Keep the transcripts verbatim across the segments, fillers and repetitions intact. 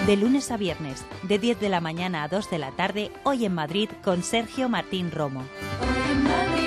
De lunes a viernes, de diez de la mañana a dos de la tarde, Hoy en Madrid con Sergio Martín Romo. Hoy en Madrid.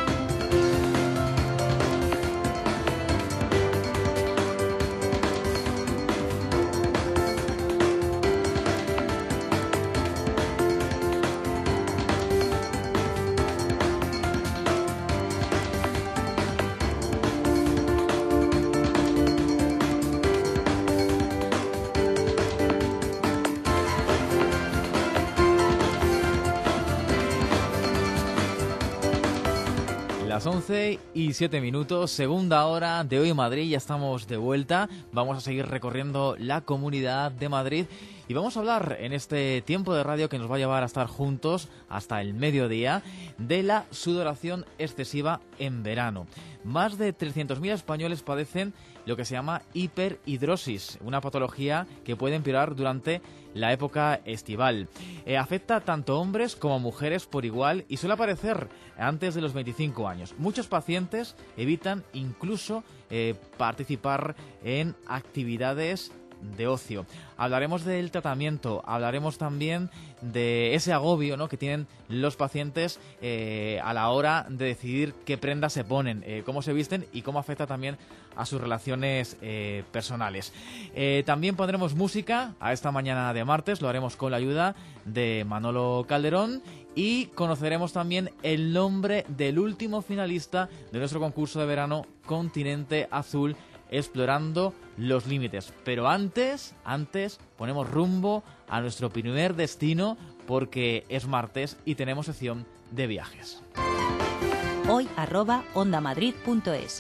Las once y siete minutos, segunda hora de Hoy en Madrid, ya estamos de vuelta. Vamos a seguir recorriendo la Comunidad de Madrid y vamos a hablar en este tiempo de radio que nos va a llevar a estar juntos hasta el mediodía de la sudoración excesiva en verano. Más de trescientos mil españoles padecen lo que se llama hiperhidrosis, una patología que puede empeorar durante la época estival. Eh, afecta tanto a hombres como a mujeres por igual y suele aparecer antes de los veinticinco años. Muchos pacientes evitan incluso eh, participar en actividades de ocio. Hablaremos del tratamiento, hablaremos también de ese agobio, ¿no?, que tienen los pacientes eh, a la hora de decidir qué prendas se ponen, eh, cómo se visten y cómo afecta también a sus relaciones eh, personales. Eh, también pondremos música a esta mañana de martes, lo haremos con la ayuda de Manolo Calderón y conoceremos también el nombre del último finalista de nuestro concurso de verano Continente Azul, explorando los límites. Pero antes, antes ponemos rumbo a nuestro primer destino porque es martes y tenemos sección de viajes. Hoy arroba ondamadrid punto es.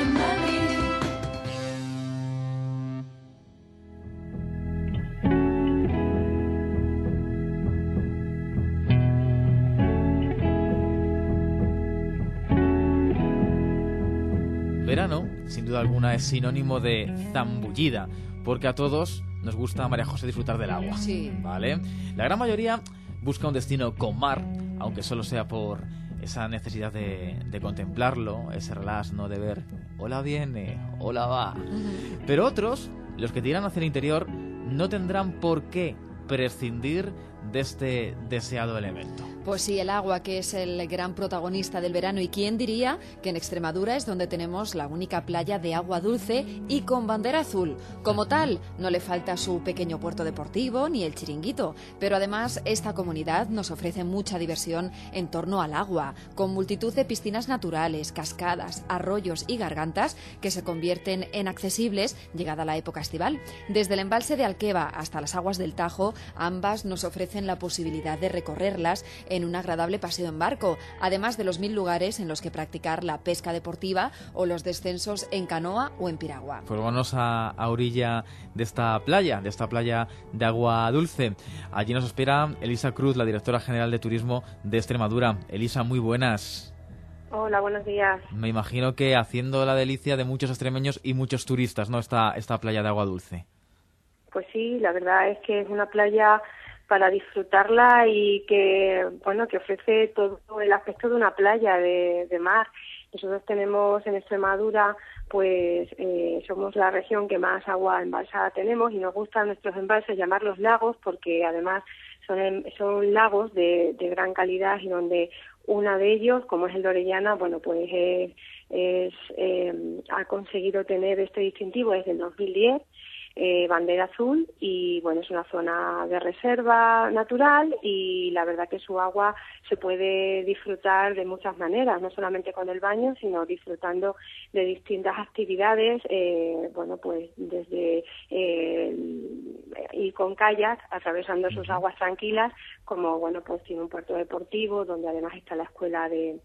Verano, sin duda alguna, es sinónimo de zambullida, porque a todos nos gusta, María José, disfrutar del agua. Sí. ¿Vale? La gran mayoría busca un destino con mar, aunque solo sea por esa necesidad de, de contemplarlo, ese relax, ¿no?, de ver, hola viene, hola va. Uh-huh. Pero otros, los que tiran hacia el interior, no tendrán por qué prescindir de este deseado elemento. Pues sí, el agua, que es el gran protagonista del verano. ¿Y quién diría que en Extremadura es donde tenemos la única playa de agua dulce y con bandera azul? Como tal, no le falta su pequeño puerto deportivo ni el chiringuito. Pero además, esta comunidad nos ofrece mucha diversión en torno al agua, con multitud de piscinas naturales, cascadas, arroyos y gargantas que se convierten en accesibles llegada la época estival. Desde el embalse de Alqueva hasta las aguas del Tajo, ambas nos ofrecen la posibilidad de recorrerlas en un agradable paseo en barco, además de los mil lugares en los que practicar la pesca deportiva o los descensos en canoa o en piragua. Pues vámonos a, a orilla de esta playa, de esta playa de agua dulce. Allí nos espera Elisa Cruz, la directora general de Turismo de Extremadura. Elisa, muy buenas. Hola, buenos días. Me imagino que haciendo la delicia de muchos extremeños y muchos turistas, ¿no?, esta, esta playa de agua dulce. Pues sí, la verdad es que es una playa para disfrutarla y que, bueno, que ofrece todo el aspecto de una playa de, de mar. Nosotros tenemos en Extremadura, pues eh, somos la región que más agua embalsada tenemos y nos gustan nuestros embalses llamarlos lagos porque además son, son lagos de, de gran calidad y donde uno de ellos, como es el de Orellana, bueno, pues es, es, eh, ha conseguido tener este distintivo desde el dos mil diez. Eh, bandera azul y bueno, es una zona de reserva natural y la verdad que su agua se puede disfrutar de muchas maneras, no solamente con el baño, sino disfrutando de distintas actividades, eh, bueno, pues desde eh, ir con kayak, atravesando sus aguas tranquilas, como bueno, pues tiene un puerto deportivo donde además está la escuela de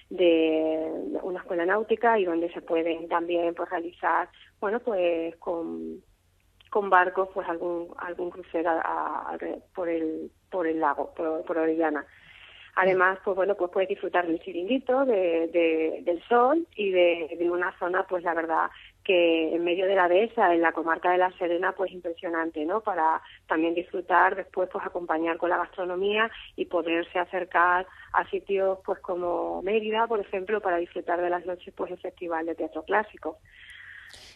de una escuela náutica y donde se pueden también pues realizar, bueno, pues con con barcos, pues algún algún crucero a, a, por el por el lago, por, por Orellana. Además, pues bueno, pues puedes disfrutar del chiringuito, de, de, del sol y de, de una zona, pues la verdad que en medio de la dehesa, en la comarca de La Serena, pues impresionante, ¿no? Para también disfrutar, después pues acompañar con la gastronomía y poderse acercar a sitios pues como Mérida, por ejemplo, para disfrutar de las noches pues el Festival de Teatro Clásico.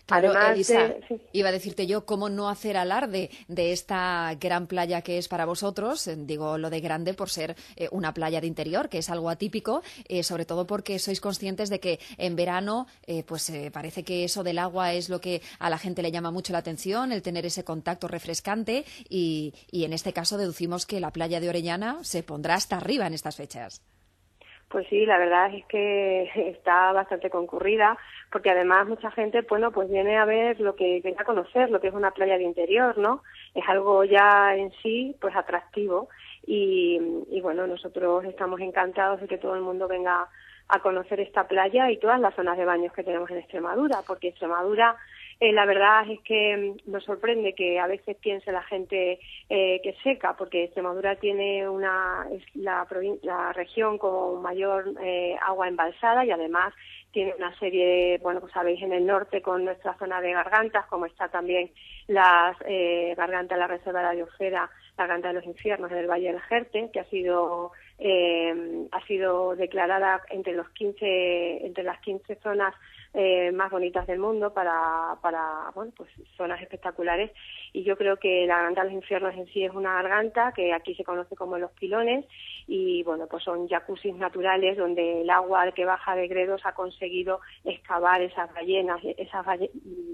Claro, Además Elisa, de, sí. iba a decirte yo, ¿cómo no hacer alarde de esta gran playa que es para vosotros? Eh, Digo lo de grande por ser eh, una playa de interior, que es algo atípico, eh, sobre todo porque sois conscientes de que en verano eh, pues eh, parece que eso del agua es lo que a la gente le llama mucho la atención, el tener ese contacto refrescante y, y en este caso deducimos que la playa de Orellana se pondrá hasta arriba en estas fechas. Pues sí, la verdad es que está bastante concurrida, porque además mucha gente, bueno, pues viene a ver lo que viene a conocer, lo que es una playa de interior, ¿no? Es algo ya en sí, pues atractivo y, y bueno, nosotros estamos encantados de que todo el mundo venga a conocer esta playa y todas las zonas de baños que tenemos en Extremadura, porque Extremadura, eh, la verdad es que nos sorprende que a veces piense la gente eh, que es seca, porque Extremadura tiene una es la, provin- la región con mayor eh, agua embalsada y además tiene una serie, bueno, pues sabéis, en el norte con nuestra zona de gargantas, como está también las eh, garganta de la Reserva de la Biosfera, la garganta de los infiernos en el Valle del Jerte, que ha sido eh, ha sido declarada entre los quince entre las quince zonas eh, más bonitas del mundo para para bueno, pues zonas espectaculares, y yo creo que la garganta de los infiernos en sí es una garganta que aquí se conoce como Los Pilones y bueno, pues son jacuzzis naturales donde el agua que baja de Gredos ha conseguido excavar esas ballenas, esas balle-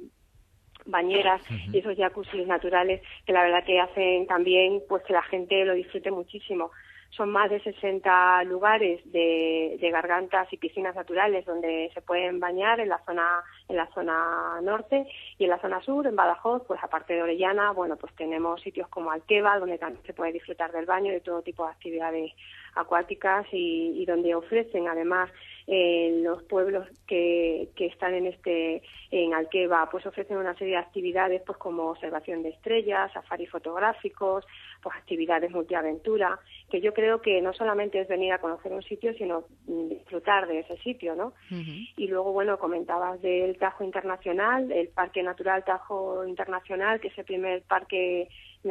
bañeras y esos jacuzzis naturales que la verdad que hacen también pues que la gente lo disfrute muchísimo. Son más de sesenta lugares de, de gargantas y piscinas naturales donde se pueden bañar en la zona en la zona norte y en la zona sur, en Badajoz, pues aparte de Orellana, bueno, pues tenemos sitios como Alqueva, donde también se puede disfrutar del baño, de todo tipo de actividades acuáticas y, y donde ofrecen además eh, los pueblos que, que están en este en Alqueva, pues ofrecen una serie de actividades pues como observación de estrellas, safaris fotográficos, pues actividades multiaventura, que yo creo que no solamente es venir a conocer un sitio, sino disfrutar de ese sitio, ¿no? Uh-huh. Y luego, bueno, comentabas del Tajo Internacional, el Parque Natural Tajo Internacional, que es el primer parque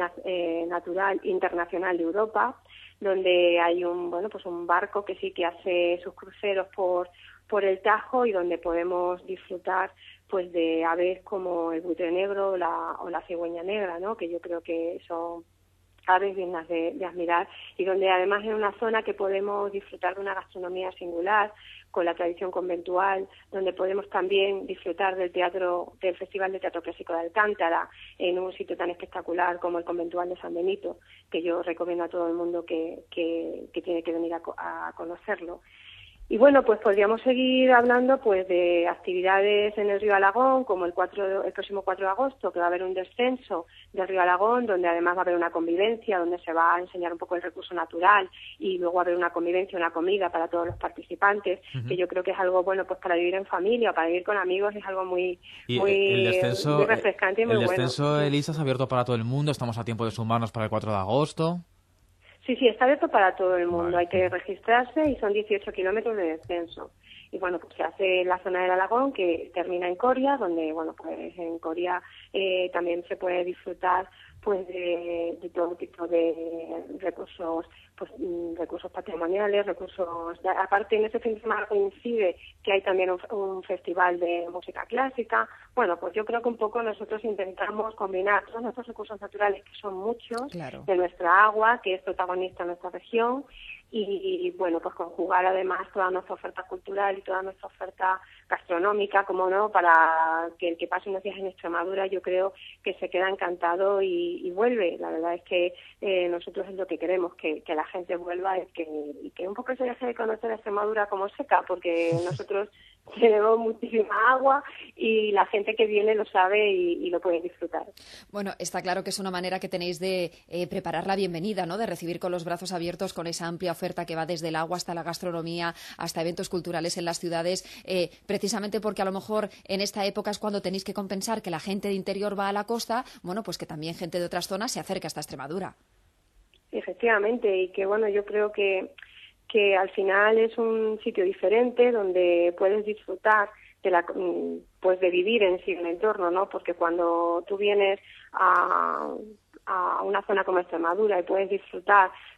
eh, natural internacional de Europa, donde hay un bueno pues un barco que sí que hace sus cruceros por por el Tajo y donde podemos disfrutar pues de aves como el buitre negro o la, o la cigüeña negra, ¿no? Que yo creo que son aves dignas de, de admirar y donde además es una zona que podemos disfrutar de una gastronomía singular con la tradición conventual, donde podemos también disfrutar del teatro, del Festival de Teatro Clásico de Alcántara en un sitio tan espectacular como el Conventual de San Benito, que yo recomiendo a todo el mundo que, que, que tiene que venir a, a conocerlo. Y bueno, pues podríamos seguir hablando pues de actividades en el río Alagón, como el, cuatro, el próximo cuatro de agosto, que va a haber un descenso del río Alagón, donde además va a haber una convivencia, donde se va a enseñar un poco el recurso natural y luego va a haber una convivencia, una comida para todos los participantes, uh-huh. que yo creo que es algo bueno pues para vivir en familia o para vivir con amigos, es algo muy, y muy, el descenso, muy refrescante y muy el bueno. El descenso, Elisa, es abierto para todo el mundo, estamos a tiempo de sumarnos para el cuatro de agosto. Sí, sí, está abierto para todo el mundo. Vale. Hay que registrarse y son dieciocho kilómetros de descenso. Y bueno, pues se hace en la zona del Alagón, que termina en Coria, donde, bueno, pues en Coria eh, también se puede disfrutar pues de, de todo tipo de recursos, pues recursos patrimoniales, recursos, de, aparte en ese fin de semana coincide que hay también un, un festival de música clásica. Bueno, pues yo creo que un poco nosotros intentamos combinar todos nuestros recursos naturales, que son muchos, claro. de nuestra agua, que es protagonista en nuestra región, y, y bueno, pues conjugar además toda nuestra oferta cultural y toda nuestra oferta gastronómica, como no, para que el que pase unos días en Extremadura yo creo que se queda encantado y, y vuelve. La verdad es que eh, nosotros es lo que queremos, que, que la gente vuelva y que, y que un poco se deje de conocer a Extremadura como seca, porque nosotros tenemos muchísima agua y la gente que viene lo sabe y, y lo puede disfrutar. Bueno, está claro que es una manera que tenéis de eh, preparar la bienvenida, ¿no? De recibir con los brazos abiertos con esa amplia oferta que va desde el agua hasta la gastronomía, hasta eventos culturales en las ciudades, eh, precisamente porque a lo mejor en esta época es cuando tenéis que compensar que la gente de interior va a la costa, bueno, pues que también gente de otras zonas se acerca hasta Extremadura. Efectivamente, y que bueno, yo creo que que al final es un sitio diferente donde puedes disfrutar de la pues de vivir en sí el entorno, ¿no? Porque cuando tú vienes a a una zona como Extremadura y puedes disfrutar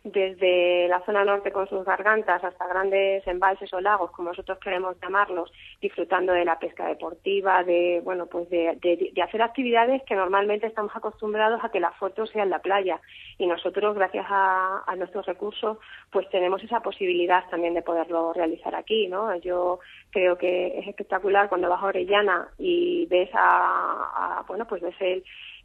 desde la zona norte con sus gargantas hasta grandes embalses o lagos, como nosotros queremos llamarlos, disfrutando de la pesca deportiva, de bueno pues de, de, de hacer actividades que normalmente estamos acostumbrados a que la foto sea en la playa, y nosotros, gracias a, a nuestros recursos, pues tenemos esa posibilidad también de poderlo realizar aquí, ¿no? Yo creo que es espectacular cuando vas a Orellana y ves a, a bueno pues ves el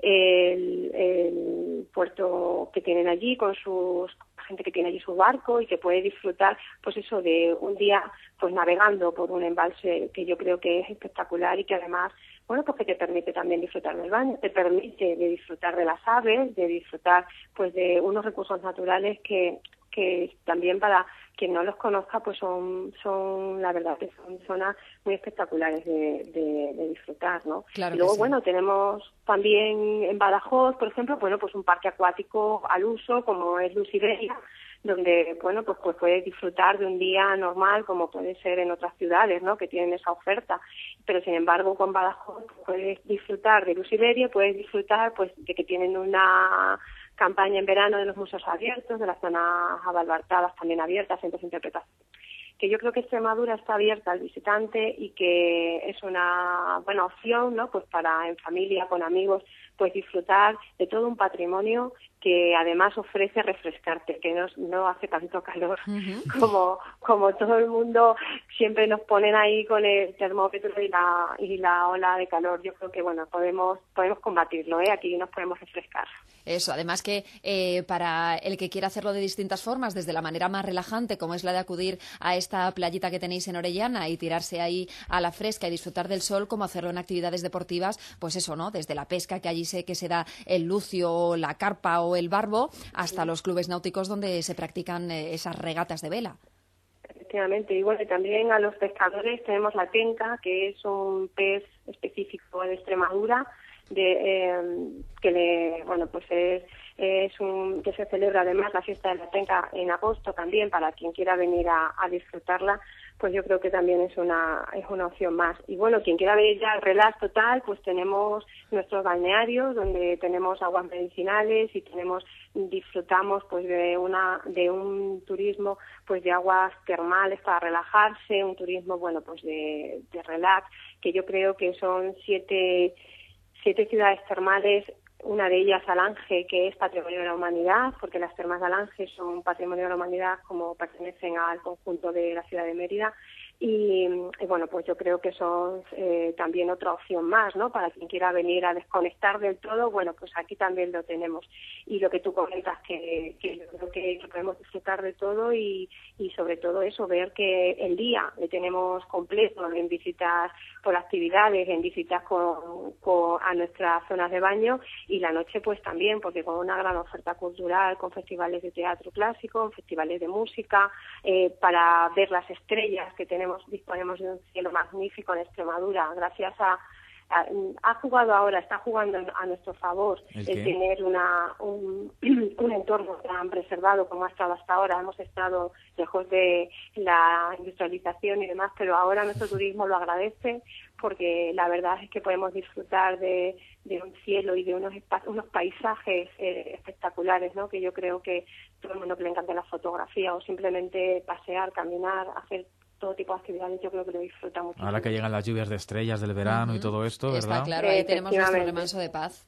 El, el puerto que tienen allí con sus gente que tiene allí su barco y que puede disfrutar pues eso de un día pues navegando por un embalse que yo creo que es espectacular y que además bueno pues que te permite también disfrutar del baño, te permite de disfrutar de las aves, de disfrutar pues de unos recursos naturales que que también para quien no los conozca pues son son la verdad que son zonas muy espectaculares de, de, de disfrutar, ¿no? Claro y luego sí. bueno tenemos también en Badajoz, por ejemplo, bueno pues un parque acuático al uso como es Luz Iberia, donde bueno pues pues puedes disfrutar de un día normal como puede ser en otras ciudades, ¿no? Que tienen esa oferta, pero sin embargo con Badajoz puedes disfrutar de Luz Iberia, puedes disfrutar pues de que tienen una campaña en verano de los museos abiertos, de las zonas abalbartadas también abiertas, centros de interpretación, que yo creo que Extremadura está abierta al visitante y que es una buena opción, ¿no? Pues para en familia, con amigos, pues disfrutar de todo un patrimonio que además ofrece refrescarte, que no, no hace tanto calor uh-huh. como como todo el mundo siempre nos ponen ahí con el termómetro y la y la ola de calor. Yo creo que bueno podemos podemos combatirlo, ¿eh? Aquí nos podemos refrescar. Eso, además que eh, para el que quiera hacerlo de distintas formas, desde la manera más relajante, como es la de acudir a esta playita que tenéis en Orellana y tirarse ahí a la fresca y disfrutar del sol, como hacerlo en actividades deportivas, pues eso, ¿no? Desde la pesca, que allí sé que se da el lucio, la carpa o el barbo, hasta los clubes náuticos donde se practican eh, esas regatas de vela. Efectivamente, y bueno, también a los pescadores tenemos la tenca, que es un pez específico de Extremadura, de eh, que le, bueno pues es es un que se celebra además la fiesta de la tenca en agosto también, para quien quiera venir a, a disfrutarla, pues yo creo que también es una es una opción más. Y bueno, quien quiera ver ya el relax total, pues tenemos nuestros balnearios donde tenemos aguas medicinales y tenemos disfrutamos pues de una de un turismo pues de aguas termales para relajarse, un turismo bueno pues de, de relax, que yo creo que son siete siete ciudades termales, una de ellas Alange, que es Patrimonio de la Humanidad, porque las termas de Alange son Patrimonio de la Humanidad como pertenecen al conjunto de la ciudad de Mérida. Y, y bueno, pues yo creo que son eh, también otra opción más, ¿no? Para quien quiera venir a desconectar del todo, bueno, pues aquí también lo tenemos. Y lo que tú comentas, que, que yo creo que, que podemos disfrutar de todo y, y sobre todo eso, ver que el día le tenemos completo en visitas por actividades, en visitas con, con, a nuestras zonas de baño, y la noche pues también, porque con una gran oferta cultural, con festivales de teatro clásico, festivales de música, eh, para ver las estrellas que tenemos. Disponemos de un cielo magnífico en Extremadura, gracias a, a ha jugado ahora, está jugando a nuestro favor el, el tener una un, un entorno tan preservado como ha estado hasta ahora. Hemos estado lejos de la industrialización y demás, pero ahora nuestro turismo lo agradece, porque la verdad es que podemos disfrutar de, de un cielo y de unos espacios, unos paisajes eh, espectaculares, ¿no? Que yo creo que todo el mundo que le encanta la fotografía o simplemente pasear, caminar, hacer todo tipo de actividades, yo creo que lo disfruta mucho. Ahora que llegan las lluvias de estrellas del verano uh-huh. y todo esto, ¿verdad? Está claro, ahí tenemos nuestro remanso de paz.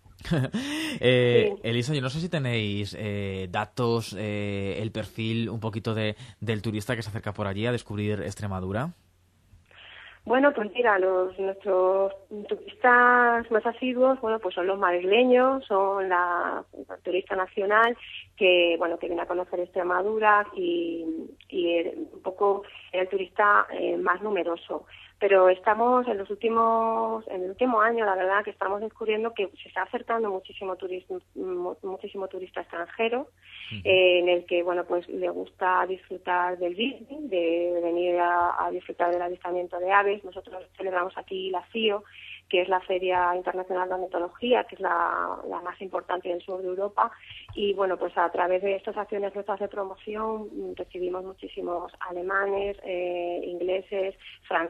eh, sí. Elisa, yo no sé si tenéis eh, datos, eh, el perfil un poquito de del turista que se acerca por allí a descubrir Extremadura. Bueno, pues mira, los nuestros turistas más asiduos, bueno, pues son los madrileños, son la, la turista nacional que, bueno, que viene a conocer Extremadura y, y un poco el turista eh, más numeroso. Pero estamos en los últimos, en el último año, la verdad, que estamos descubriendo que se está acercando muchísimo turismo, muchísimo turista extranjero, uh-huh. eh, en el que, bueno, pues le gusta disfrutar del business, de venir a, a disfrutar del avistamiento de aves. Nosotros celebramos aquí la FIO, que es la Feria Internacional de Ornitología, que es la, la más importante del sur de Europa, y bueno, pues a través de estas acciones nuestras de promoción recibimos muchísimos alemanes, eh, ingleses, franceses,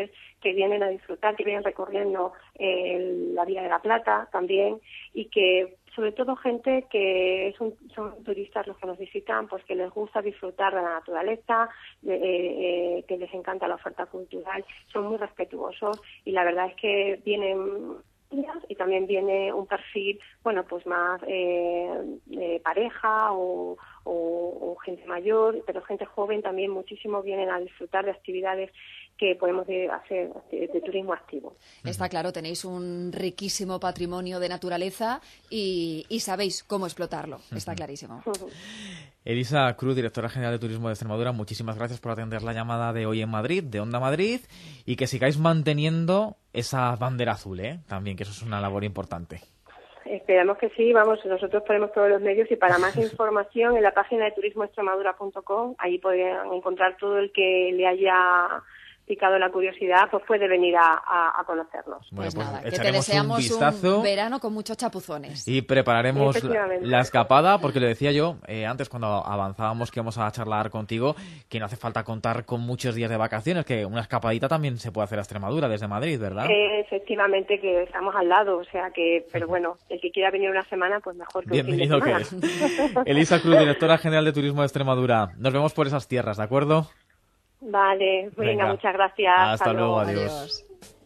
jóvenes que vienen a disfrutar, que vienen recorriendo eh, la Vía de la Plata también, y que sobre todo gente que son, son turistas los que nos visitan, pues que les gusta disfrutar de la naturaleza, de, eh, que les encanta la oferta cultural, son muy respetuosos y la verdad es que vienen y también viene un perfil, bueno, pues más eh, de pareja o, o, o gente mayor, pero gente joven también muchísimo vienen a disfrutar de actividades que podemos de hacer de, de turismo activo. Está claro, tenéis un riquísimo patrimonio de naturaleza y, y sabéis cómo explotarlo, está clarísimo. Elisa Cruz, directora general de Turismo de Extremadura, muchísimas gracias por atender la llamada de Hoy en Madrid, de Onda Madrid, y que sigáis manteniendo esa bandera azul, ¿eh? También, que eso es una labor importante. Esperamos que sí, vamos, nosotros ponemos todos los medios y para más información en la página de turismo extremadura punto com, ahí podrán encontrar todo el que le haya picado la curiosidad, pues puede venir a, a, a conocernos. Bueno, pues, pues nada, que te echaremos deseamos un vistazo un verano con muchos chapuzones. Y prepararemos la, la escapada, porque le decía yo eh, antes cuando avanzábamos que íbamos a charlar contigo, que no hace falta contar con muchos días de vacaciones, que una escapadita también se puede hacer a Extremadura desde Madrid, ¿verdad? Eh, efectivamente, que estamos al lado, o sea que, pero bueno, el que quiera venir una semana, pues mejor que Bienvenido un fin que de semana. es. Elisa Cruz, directora general de Turismo de Extremadura. Nos vemos por esas tierras, ¿de acuerdo? Vale, venga, Venga, muchas gracias. Hasta, hasta luego, luego, adiós. Adiós.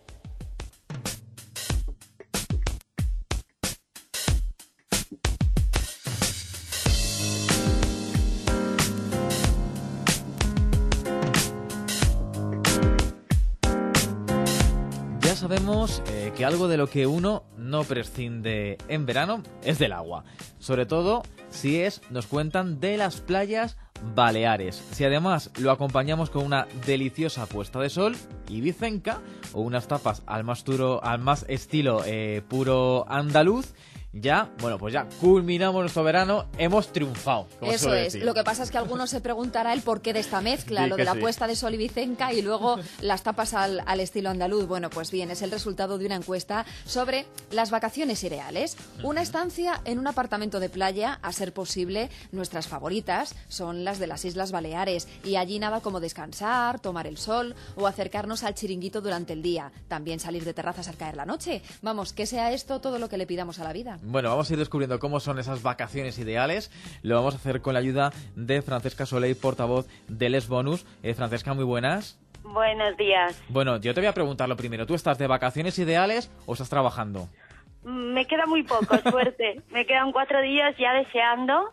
Ya sabemos eh, que algo de lo que uno no prescinde en verano es del agua. Sobre todo si es, nos cuentan, de las playas Baleares. Si además lo acompañamos con una deliciosa puesta de sol ibicenca o unas tapas al más, duro, al más estilo eh, puro andaluz, ya, bueno, pues ya culminamos nuestro verano, hemos triunfado. Como Eso es, decir. Lo que pasa es que alguno se preguntará el porqué de esta mezcla, sí, lo de la sí. puesta de sol ibicenca y luego las tapas al, al estilo andaluz. Bueno, pues bien, es el resultado de una encuesta sobre las vacaciones ideales. Una estancia en un apartamento de playa, a ser posible, nuestras favoritas son las de las Islas Baleares y allí nada como descansar, tomar el sol o acercarnos al chiringuito durante el día. También salir de terrazas al caer la noche. Vamos, que sea esto todo lo que le pidamos a la vida. Bueno, vamos a ir descubriendo cómo son esas vacaciones ideales. Lo vamos a hacer con la ayuda de Francesca Soleil, portavoz de Les Bonus. Eh, Francesca, muy buenas. Buenos días. Bueno, yo te voy a preguntar lo primero. ¿Tú estás de vacaciones ideales o estás trabajando? Me queda muy poco, suerte. Me quedan cuatro días ya deseando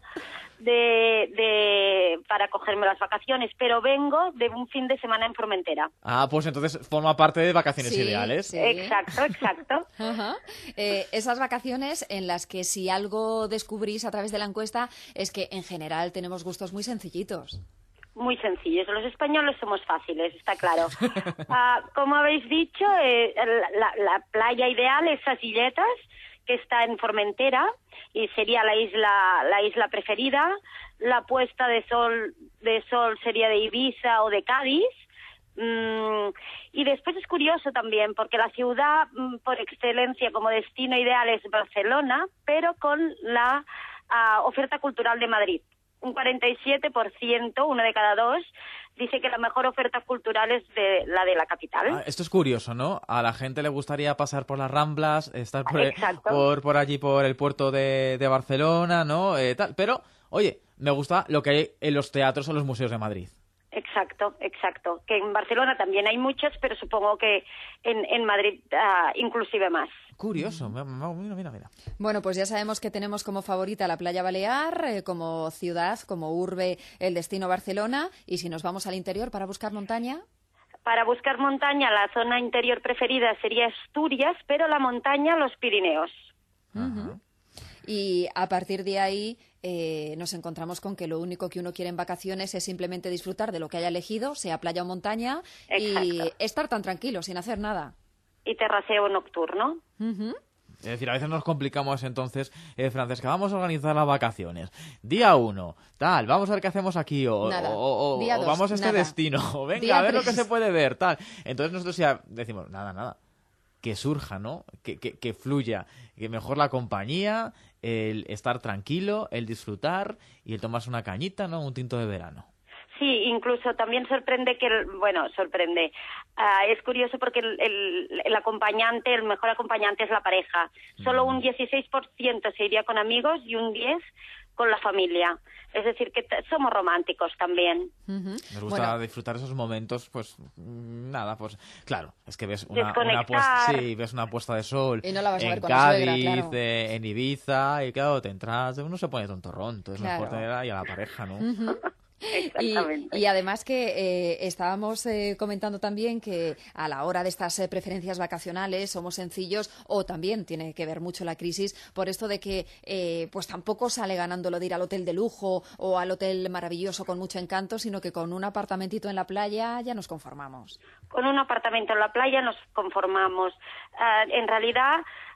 de, de para cogerme las vacaciones, pero vengo de un fin de semana en Formentera. Ah, pues entonces forma parte de vacaciones sí, ideales. Sí. Exacto, exacto. Ajá. Eh, esas vacaciones en las que si algo descubrís a través de la encuesta es que en general tenemos gustos muy sencillitos. Muy sencillos. Los españoles somos fáciles, está claro. Uh, como habéis dicho, eh, la, la playa ideal es Sasilletas, que está en Formentera y sería la isla la isla preferida. La puesta de sol de sol sería de Ibiza o de Cádiz. Mm, y después es curioso también porque la ciudad mm, por excelencia como destino ideal es Barcelona, pero con la uh, oferta cultural de Madrid. Un cuarenta y siete por ciento, uno de cada dos, dice que la mejor oferta cultural es de la de la capital. Ah, esto es curioso, ¿no? A la gente le gustaría pasar por las Ramblas, estar por, el, Exacto. por, por allí, por el puerto de, de Barcelona, ¿no? Eh, tal. Pero, oye, me gusta lo que hay en los teatros o los museos de Madrid. Exacto, exacto. Que en Barcelona también hay muchos, pero supongo que en, en Madrid uh, inclusive más. Curioso, mira, mira, mira. Bueno, pues ya sabemos que tenemos como favorita la playa Balear, eh, como ciudad, como urbe, el destino Barcelona. Y si nos vamos al interior para buscar montaña... Para buscar montaña, la zona interior preferida sería Asturias, pero la montaña, los Pirineos. Uh-huh. Y a partir de ahí eh, nos encontramos con que lo único que uno quiere en vacaciones es simplemente disfrutar de lo que haya elegido, sea playa o montaña, Exacto. y estar tan tranquilo, sin hacer nada. Y terraceo nocturno. Uh-huh. Es decir, a veces nos complicamos entonces, eh, Francesca, vamos a organizar las vacaciones. Día uno, tal, vamos a ver qué hacemos aquí, o, Nada. o, o, Día o dos, vamos a este nada. destino, o venga, Día a ver tres. lo que se puede ver, tal. Entonces nosotros ya decimos, nada, nada, que surja, ¿no? Que, que, que fluya, que mejor la compañía, el estar tranquilo, el disfrutar y el tomarse una cañita, ¿no? Un tinto de verano. Sí, incluso también sorprende que, el, bueno, sorprende. Uh, es curioso porque el, el, el acompañante, el mejor acompañante es la pareja. Solo un dieciséis por ciento se iría con amigos y un diez por ciento con la familia. Es decir, que somos románticos también. Uh-huh. Nos gusta bueno. disfrutar esos momentos, pues nada, pues claro, es que ves una, una puesta, sí, ves una puesta de sol y no la vas a ver en con Cádiz, la suegra, claro. eh, en Ibiza, y claro, te entras, uno se pone tontorrón, entonces claro. mejor tener ahí a la pareja, ¿no? Uh-huh. Y, y además que eh, estábamos eh, comentando también que a la hora de estas eh, preferencias vacacionales somos sencillos, o también tiene que ver mucho la crisis por esto de que eh, pues tampoco sale ganando lo de ir al hotel de lujo o al hotel maravilloso con mucho encanto, sino que con un apartamentito en la playa ya nos conformamos. Con un apartamento en la playa nos conformamos. Uh, en realidad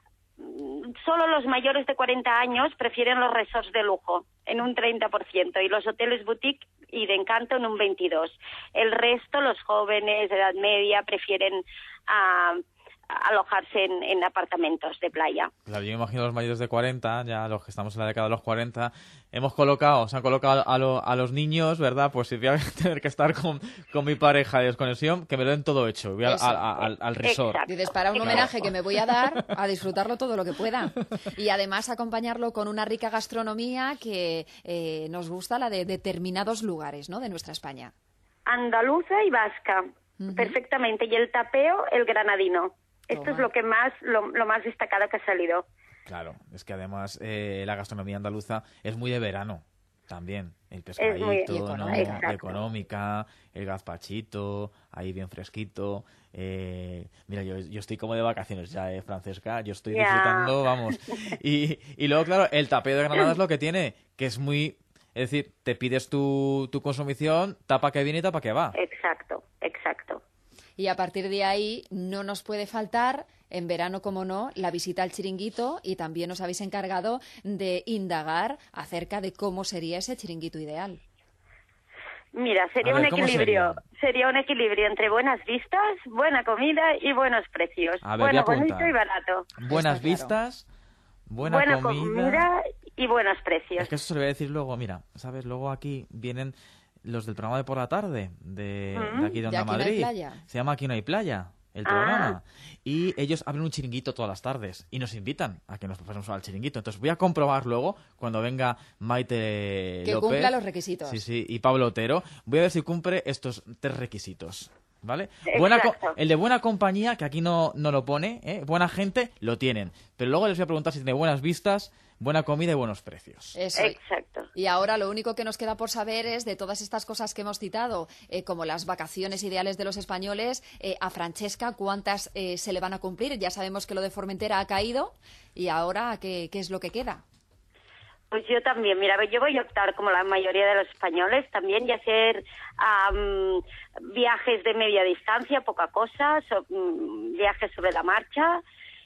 solo los mayores de cuarenta años prefieren los resorts de lujo en un treinta por ciento y los hoteles boutique y de encanto en un veintidós por ciento. El resto, los jóvenes de edad media, prefieren uh, alojarse en, en apartamentos de playa. Claro, yo me imagino los mayores de cuarenta, ya los que estamos en la década de los cuarenta, hemos colocado, se han colocado a, lo, a los niños, ¿verdad? Pues si voy a tener que estar con, con mi pareja de desconexión, que me lo den todo hecho, voy a, a, a, al, al resort. Exacto. Dices, para un homenaje que me voy a dar, a disfrutarlo todo lo que pueda. Y además acompañarlo con una rica gastronomía que eh, nos gusta, la de determinados lugares, ¿no?, de nuestra España. Andaluza y vasca, uh-huh. perfectamente. Y el tapeo, el granadino. Esto Toma. es lo que más, lo, lo más destacado que ha salido. Claro, es que además eh, la gastronomía andaluza es muy de verano también. El pescadito, muy ¿no? Económica, el gazpachito, ahí bien fresquito. Eh, mira, yo, yo estoy como de vacaciones ya, eh, Francesca. Yo estoy yeah. disfrutando, vamos. Y, y luego, claro, el tapeo de Granada es lo que tiene, que es muy... Es decir, te pides tu, tu consumición, tapa que viene y tapa que va. Exacto, exacto. Y a partir de ahí no nos puede faltar, en verano como no, la visita al chiringuito, y también os habéis encargado de indagar acerca de cómo sería ese chiringuito ideal. Mira, sería ver, un equilibrio, sería? sería un equilibrio entre buenas vistas, buena comida y buenos precios. A ver, bueno, bonito y barato. Buenas Está vistas, claro. buena, buena comida... comida y buenos precios. Es que eso se lo voy a decir luego, mira, ¿sabes? Luego aquí vienen... los del programa de por la tarde de, mm, de aquí de Onda de Madrid. No hay playa. Se llama Aquí no hay playa, el programa. Ah. Y ellos abren un chiringuito todas las tardes y nos invitan a que nos pasemos al chiringuito. Entonces voy a comprobar luego, cuando venga Maite que López. Que cumpla los requisitos. Sí, sí, y Pablo Otero. Voy a ver si cumple estos tres requisitos. ¿Vale? Buena el de buena compañía, que aquí no, no lo pone, ¿eh? Buena gente, lo tienen. Pero luego les voy a preguntar si tiene buenas vistas, buena comida y buenos precios. Eso. Exacto. Y ahora lo único que nos queda por saber es de todas estas cosas que hemos citado, eh, como las vacaciones ideales de los españoles, eh, a Francesca, ¿cuántas eh, se le van a cumplir? Ya sabemos que lo de Formentera ha caído, y ahora, ¿qué, qué es lo que queda? Pues yo también, mira, yo voy a optar, como la mayoría de los españoles, también, y hacer um, viajes de media distancia, poca cosa, so, um, viajes sobre la marcha,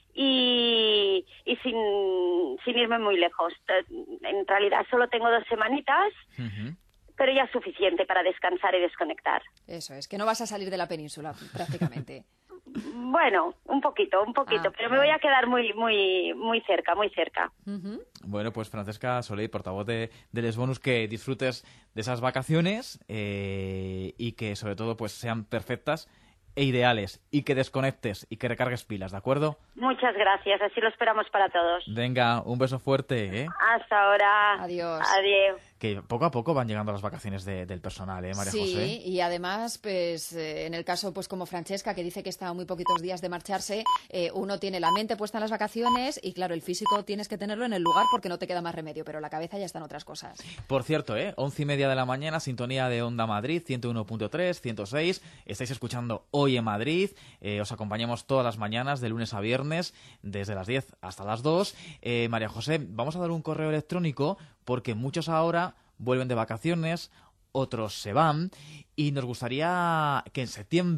y, y sin, sin irme muy lejos. En realidad solo tengo dos semanitas, uh-huh. pero ya es suficiente para descansar y desconectar. Eso es, que no vas a salir de la península prácticamente. Bueno, un poquito, un poquito, ah, pero me voy a quedar muy muy muy cerca, muy cerca. Uh-huh. Bueno, pues Francesca Soler, portavoz de, de Les Bonus, que disfrutes de esas vacaciones eh, y que sobre todo pues sean perfectas e ideales, y que desconectes y que recargues pilas, ¿de acuerdo? Muchas gracias, así lo esperamos para todos. Venga, un beso fuerte, ¿eh? Hasta ahora. Adiós. Adiós. Que poco a poco van llegando las vacaciones de, del personal, ¿eh, María sí, José? Sí, y además, pues eh, en el caso pues como Francesca, que dice que está a muy poquitos días de marcharse, eh, uno tiene la mente puesta en las vacaciones y, claro, el físico tienes que tenerlo en el lugar porque no te queda más remedio, pero la cabeza ya está en otras cosas. Por cierto, ¿eh? Once y media de la mañana, sintonía de Onda Madrid, ciento uno punto tres, ciento seis. Estáis escuchando Hoy en Madrid. Eh, os acompañamos todas las mañanas, de lunes a viernes, desde las diez hasta las dos. Eh, María José, vamos a dar un correo electrónico porque muchos ahora vuelven de vacaciones, otros se van, y nos gustaría que en septiembre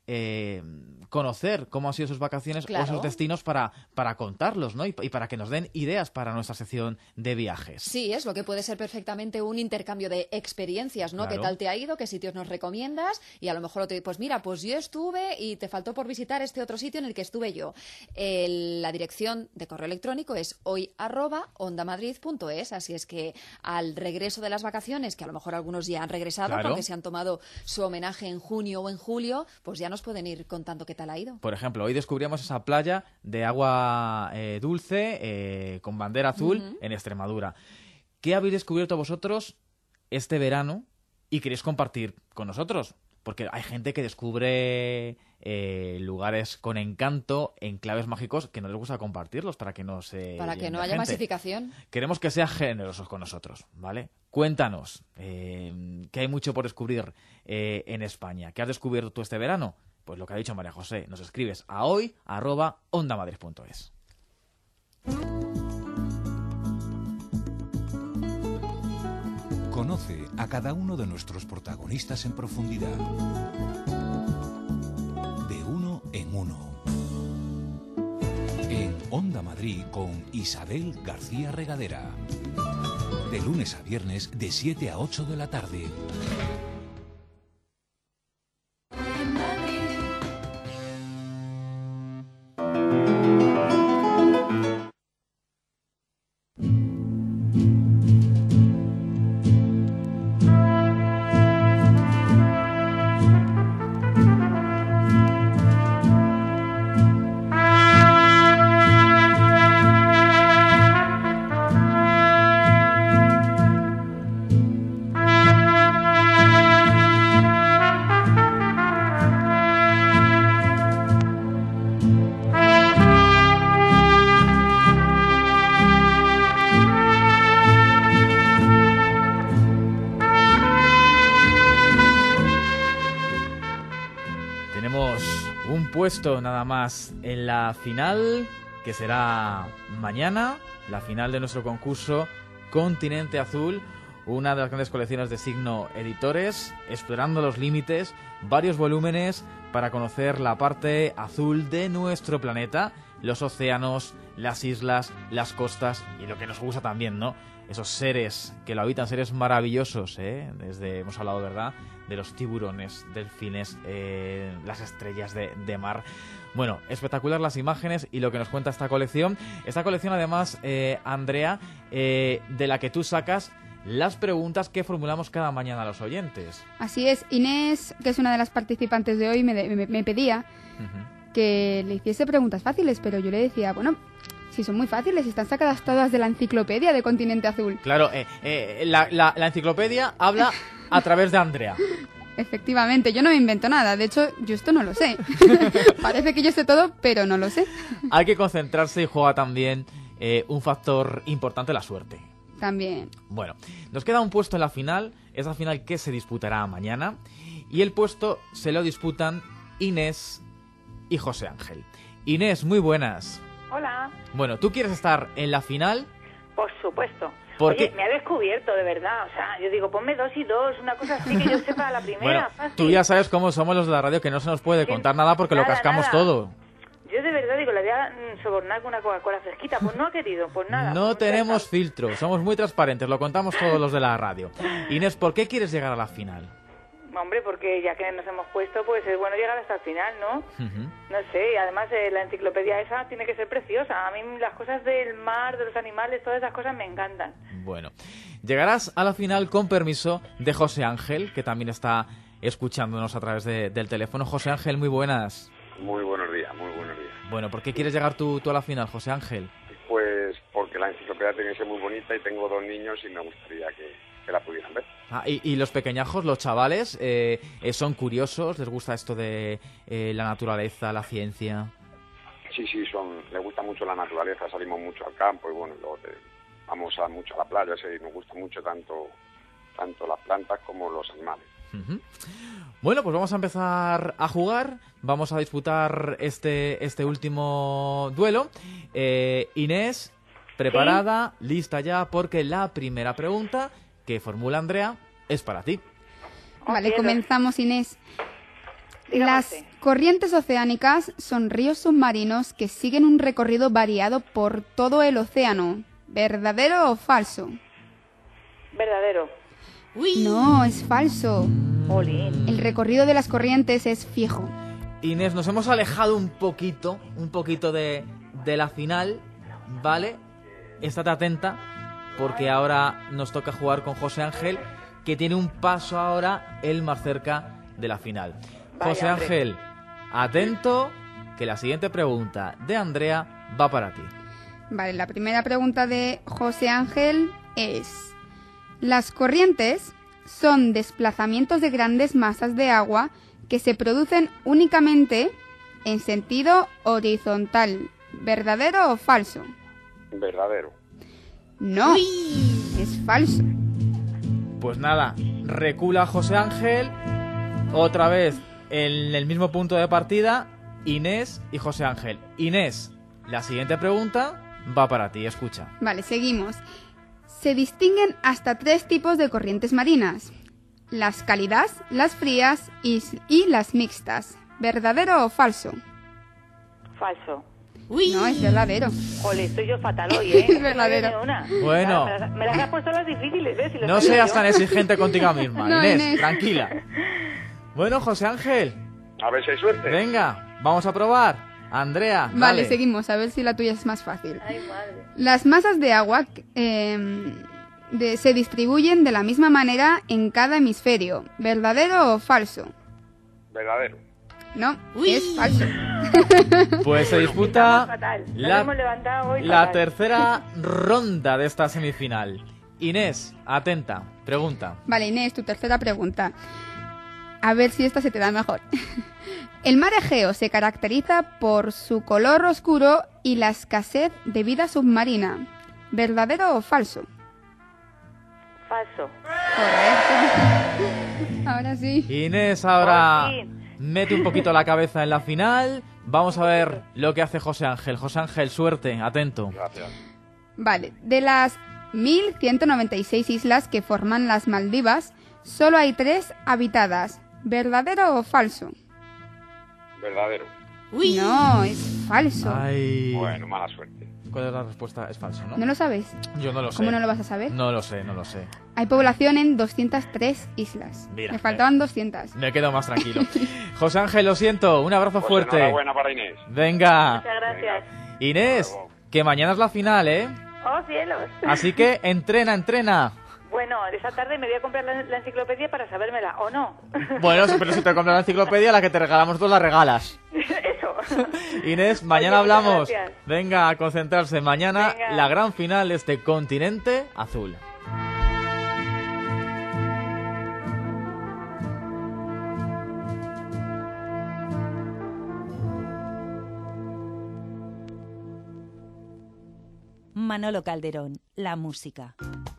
eh, conocer cómo han sido sus vacaciones Claro. o sus destinos para, para contarlos, ¿no? Y, y para que nos den ideas para nuestra sección de viajes. Sí, es lo que puede ser perfectamente un intercambio de experiencias, ¿no? Claro. ¿Qué tal te ha ido? ¿Qué sitios nos recomiendas? Y a lo mejor te pues mira, pues yo estuve y te faltó por visitar este otro sitio en el que estuve yo. El- la dirección de correo electrónico es hoy arroba ondamadrid punto es, así es que al regreso de las vacaciones, que a lo mejor algunos ya han regresado Claro. porque se han tomado su homenaje en junio o en julio, pues ya nos pueden ir contando qué tal ha ido. Por ejemplo, hoy descubrimos esa playa de agua eh, dulce eh, con bandera azul Ujú. en Extremadura. ¿Qué habéis descubierto vosotros este verano y queréis compartir con nosotros? Porque hay gente que descubre eh, lugares con encanto, enclaves mágicos, que no les gusta compartirlos para que no se... Para que llenen no de haya gente. masificación. Queremos que seas generosos con nosotros, ¿vale? Cuéntanos, eh, que hay mucho por descubrir eh, en España. ¿Qué has descubierto tú este verano? Pues lo que ha dicho María José, nos escribes a hoy arroba ondamadrid punto es. Conoce a cada uno de nuestros protagonistas en profundidad. De uno en uno. En Onda Madrid con Isabel García Regadera. De lunes a viernes de siete a ocho de la tarde. Un puesto nada más en la final, que será mañana, la final de nuestro concurso Continente Azul, una de las grandes colecciones de Signo Editores, explorando los límites, varios volúmenes para conocer la parte azul de nuestro planeta, los océanos, las islas, las costas y lo que nos gusta también, ¿no? Esos seres que lo habitan, seres maravillosos, ¿eh? Desde, hemos hablado, ¿verdad?, de los tiburones, delfines, eh, las estrellas de, de mar. Bueno, espectacular las imágenes y lo que nos cuenta esta colección. Esta colección, además, eh, Andrea, eh, de la que tú sacas las preguntas que formulamos cada mañana a los oyentes. Así es. Inés, que es una de las participantes de hoy, me, de- me, me pedía Uh-huh. que le hiciese preguntas fáciles, pero yo le decía, bueno, si son muy fáciles, están sacadas todas de la enciclopedia de Continente Azul. Claro, eh, eh, la, la, la enciclopedia habla a través de Andrea. Efectivamente, yo no me invento nada. De hecho, yo esto no lo sé. Parece que yo sé todo, pero no lo sé. Hay que concentrarse y juega también eh, un factor importante, la suerte. También. Bueno, nos queda un puesto en la final, esa final que se disputará mañana, y el puesto se lo disputan Inés y José Ángel. Inés, muy buenas. Hola, Bueno, ¿tú quieres estar en la final? por supuesto. ¿Por Oye, qué? me ha descubierto, de verdad. O sea, yo digo, ponme dos y dos, una cosa así que yo sepa a la primera. Bueno, fácil. tú ya sabes cómo somos los de la radio, que no se nos puede Sí, contar nada porque lo nada, cascamos nada. todo. Yo de verdad digo, le voy a mm, sobornar con una Coca-Cola fresquita. Pues no ha querido, pues nada. No pues tenemos ya filtro, somos muy transparentes, lo contamos todos los de la radio. Inés, ¿por qué quieres llegar a la final? está. Hombre, porque ya que nos hemos puesto, pues es bueno llegar hasta el final, ¿no? Ujú. No sé, y además eh, la enciclopedia esa tiene que ser preciosa. A mí las cosas del mar, de los animales, todas esas cosas me encantan. Bueno, llegarás a la final con permiso de José Ángel, que también está escuchándonos a través de- del teléfono. José Ángel, muy buenas. Muy buenos días, muy buenos días. Bueno, ¿por qué quieres llegar tú, tú a la final, José Ángel? Pues porque la enciclopedia tiene que ser muy bonita y tengo dos niños y me gustaría que, que la pudieran ver. Ah, y, y los pequeñajos, los chavales, eh, eh, son curiosos, les gusta esto de eh, la naturaleza, la ciencia. Sí, sí, son, les gusta mucho la naturaleza, salimos mucho al campo y bueno, luego te- vamos a mucho a la playa, sí, nos gusta mucho tanto, tanto las plantas como los animales. Ujú. Bueno, pues vamos a empezar a jugar. Vamos a disputar este, este último duelo. Eh, Inés, preparada, lista ya, porque la primera pregunta que formula Andrea es para ti. Vale, cielo. comenzamos, Inés. Las usted. corrientes oceánicas son ríos submarinos que siguen un recorrido variado por todo el océano. ¿Verdadero o falso? Verdadero. No, es falso. Olín. El recorrido de las corrientes es fijo. Inés, nos hemos alejado un poquito, un poquito de, de la final, ¿vale? Estate atenta, porque ahora nos toca jugar con José Ángel, que tiene un paso ahora él más cerca de la final. Vaya, José hombre. Ángel, atento, que la siguiente pregunta de Andrea va para ti. Vale, la primera pregunta de José Ángel es... Las corrientes son desplazamientos de grandes masas de agua que se producen únicamente en sentido horizontal. ¿Verdadero o falso? Verdadero. No, es falso. Pues nada, recula José Ángel, otra vez en el mismo punto de partida, Inés y José Ángel. Inés, la siguiente pregunta va para ti, escucha. Vale, seguimos. Se distinguen hasta tres tipos de corrientes marinas. Las cálidas, las frías y, y las mixtas. ¿Verdadero o falso? Falso. No, es verdadero. Jole, estoy yo fatal hoy, ¿eh? Es verdadero. No me viene una. Bueno. Me las, me las has puesto las difíciles, ¿ves? Si lo No sabía seas yo. tan exigente contigo misma, No, Inés, Inés. tranquila. Bueno, José Ángel, A ver si hay suerte. venga, vamos a probar. Andrea, Vale, dale. seguimos, a ver si la tuya es más fácil. Ay, madre. Las masas de agua eh, de- se distribuyen de la misma manera en cada hemisferio. ¿Verdadero o falso? Verdadero. No, es falso. Pues se Estamos disputa fatal. Nos la, hemos levantado hoy la fatal. tercera ronda de esta semifinal. Inés, atenta, pregunta. Vale, Inés, tu tercera pregunta. A ver si esta se te da mejor. El mar Egeo se caracteriza por su color oscuro y la escasez de vida submarina. ¿Verdadero o falso? Falso. Correcto. Ahora sí. Inés ahora Por fin. mete un poquito la cabeza en la final. Vamos a ver lo que hace José Ángel. José Ángel, suerte, atento. Gracias. Vale, de las mil ciento noventa y seis islas que forman las Maldivas, solo hay tres habitadas. ¿Verdadero o falso? Verdadero. No, es falso. Ay. Bueno, mala suerte. ¿Cuál es la respuesta? Es falso, ¿no? ¿No lo sabes? Yo no lo sé. ¿Cómo no lo vas a saber? No lo sé, no lo sé. Hay población en doscientas tres islas. Mira, Me faltaban doscientas. Me quedo más tranquilo. José Ángel, lo siento, un abrazo Pues fuerte. enhorabuena para Inés. Venga. Muchas gracias. Inés, Hasta luego. que mañana es la final, ¿eh? Oh, cielos. Así que entrena, entrena. Bueno, esa tarde me voy a comprar la, la enciclopedia para sabérmela, ¿o no? Bueno, pero si te compras la enciclopedia, la que te regalamos tú la regalas. Eso. Inés, mañana Oye, muchas hablamos. gracias. Venga, a concentrarse. Mañana Venga. la gran final de este continente azul. Manolo Calderón, la música.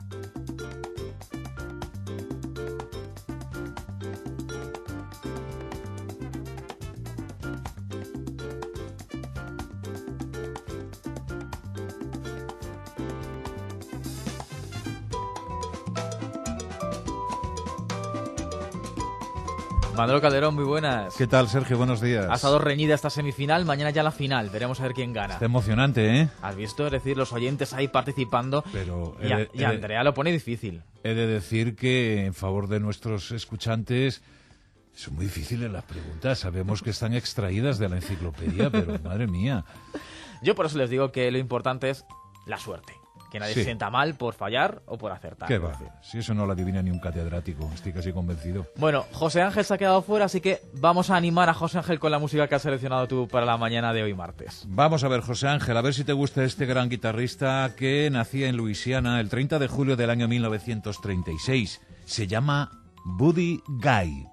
Manolo Calderón, muy buenas. ¿Qué tal, Sergio? Buenos días. Ha estado reñida esta semifinal, mañana ya la final. Veremos a ver quién gana. Está emocionante, ¿eh? Has visto, es decir, los oyentes ahí participando. Pero he Y, a- de- y he de- Andrea lo pone difícil. He de decir que en favor de nuestros escuchantes son muy difíciles las preguntas. Sabemos que están extraídas de la enciclopedia, pero madre mía. Yo por eso les digo que lo importante es la suerte. Que nadie Sí. se sienta mal por fallar o por acertar. ¿Qué es va? decir. Si eso no lo adivina ni un catedrático, estoy casi convencido. Bueno, José Ángel se ha quedado fuera, así que vamos a animar a José Ángel con la música que has seleccionado tú para la mañana de hoy martes. Vamos a ver, José Ángel, a ver si te gusta este gran guitarrista que nacía en Luisiana el treinta de julio del año mil novecientos treinta y seis. Se llama Buddy Guy.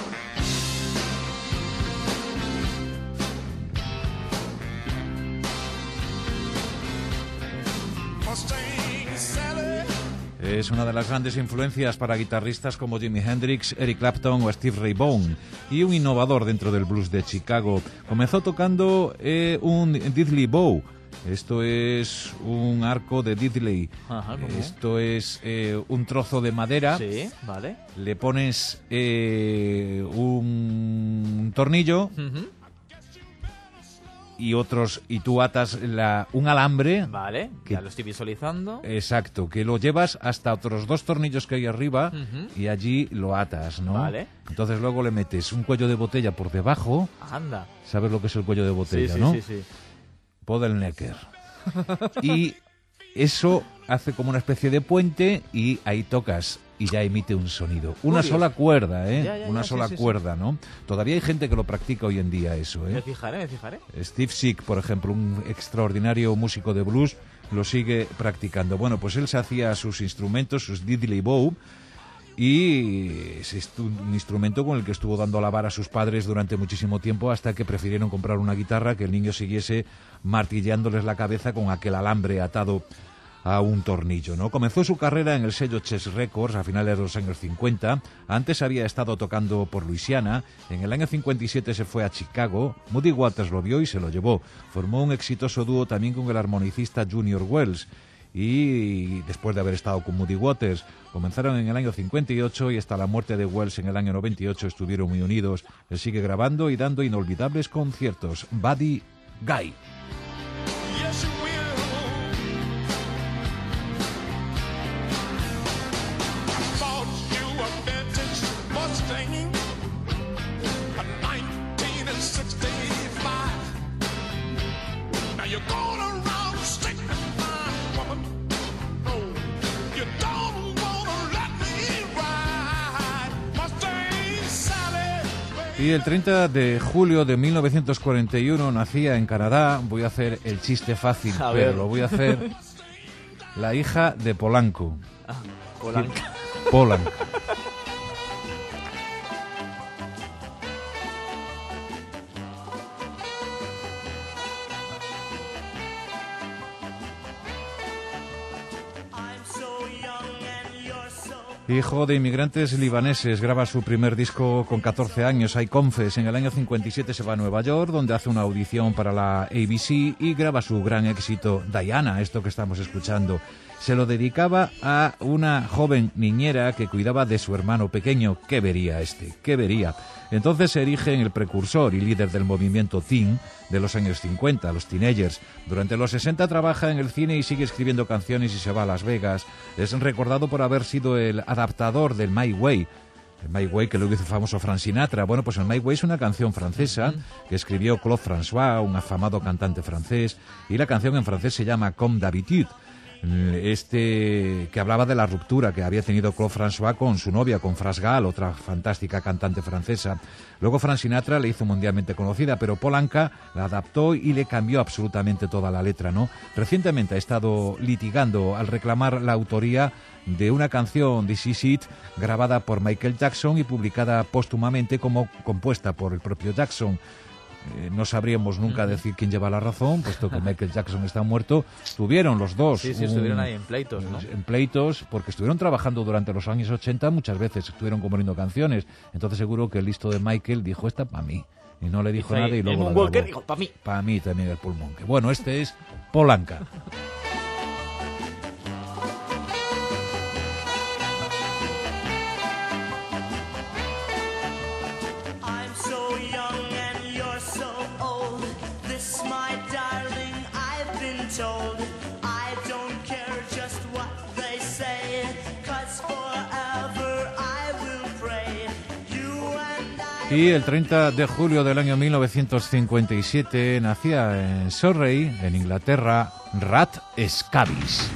Es una de las grandes influencias para guitarristas como Jimi Hendrix, Eric Clapton o Steve Ray Vaughan, y un innovador dentro del blues de Chicago. Comenzó tocando eh, un diddley bow, Esto es un arco de Diddley. Ajá, ¿cómo? Esto es eh, un trozo de madera. Sí, vale. Le pones eh, un tornillo Uh-huh. y otros y tú atas la, un alambre. Vale, que, ya lo estoy visualizando. Exacto, que lo llevas hasta otros dos tornillos que hay arriba Uh-huh. y allí lo atas, ¿no? Vale. Entonces luego le metes un cuello de botella por debajo. Anda. ¿Sabes lo que es el cuello de botella, Sí, sí, no? sí, sí. Bottlenecker. Y eso hace como una especie de puente y ahí tocas y ya emite un sonido. Una Curioso. sola cuerda, ¿eh? Ya, ya, una ya, sola sí, sí, cuerda, sí. ¿no? Todavía hay gente que lo practica hoy en día eso, ¿eh? Me fijaré, me fijaré. Steve Sick, por ejemplo, un extraordinario músico de blues, lo sigue practicando. Bueno, pues él se hacía sus instrumentos, sus diddley bow, y es un instrumento con el que estuvo dando a la vara a sus padres durante muchísimo tiempo hasta que prefirieron comprar una guitarra que el niño siguiese martilleándoles la cabeza con aquel alambre atado a un tornillo, ¿no? Comenzó su carrera en el sello Chess Records a finales de los años cincuenta. Antes había estado tocando por Luisiana. En el año cincuenta y siete se fue a Chicago. Muddy Waters lo vio y se lo llevó. Formó un exitoso dúo también con el armonicista Junior Wells. Y después de haber estado con Muddy Waters, comenzaron en el año cincuenta y ocho y hasta la muerte de Wells en el año noventa y ocho estuvieron muy unidos. Él sigue grabando y dando inolvidables conciertos. Buddy Guy. Y el treinta de julio de mil novecientos cuarenta y uno nacía en Canadá, voy a hacer el chiste fácil, A pero ver. lo voy a hacer, la hija de Polanco. Ah, Polanca. Polanco. Hijo de inmigrantes libaneses, graba su primer disco con catorce años, I Confess. En el año cincuenta y siete se va a Nueva York, donde hace una audición para la A B C y graba su gran éxito, Diana, esto que estamos escuchando. Se lo dedicaba a una joven niñera que cuidaba de su hermano pequeño. ¿Qué vería este? ¿Qué vería? Entonces se erige en el precursor y líder del movimiento teen de los años cincuenta, los teenagers. Durante los sesenta trabaja en el cine y sigue escribiendo canciones y se va a Las Vegas. Es recordado por haber sido el adaptador del My Way. El My Way, que luego hizo famoso Frank Sinatra. Bueno, pues el My Way es una canción francesa que escribió Claude François, un afamado cantante francés, y la canción en francés se llama Comme d'habitude. Este que hablaba de la ruptura que había tenido Claude François con su novia, con France Gall, otra fantástica cantante francesa. Luego Frank Sinatra le hizo mundialmente conocida, pero Polanca la adaptó y le cambió absolutamente toda la letra, ¿no? Recientemente ha estado litigando al reclamar la autoría de una canción, This Is It, grabada por Michael Jackson y publicada póstumamente como compuesta por el propio Jackson. Eh, no sabríamos nunca decir quién lleva la razón, puesto que Michael Jackson está muerto. Tuvieron los dos. Sí, sí, un- estuvieron ahí en pleitos, ¿no? En pleitos, porque estuvieron trabajando durante los años ochenta, muchas veces estuvieron componiendo canciones. Entonces seguro que el listo de Michael dijo, esta para mí. Y no le dijo Dice ahí, nada y el luego la Moonwalker grabó. dijo, "Pa' mí". Para mí también el pulmón. Que bueno, este es Polanca. I'm so young and you're so old. This, my darling, I've been told. I don't care just what they say, 'cause forever I will pray. You and I. Y el treinta de julio del año mil novecientos cincuenta y siete nacía en Surrey, en Inglaterra, Rat Scabies.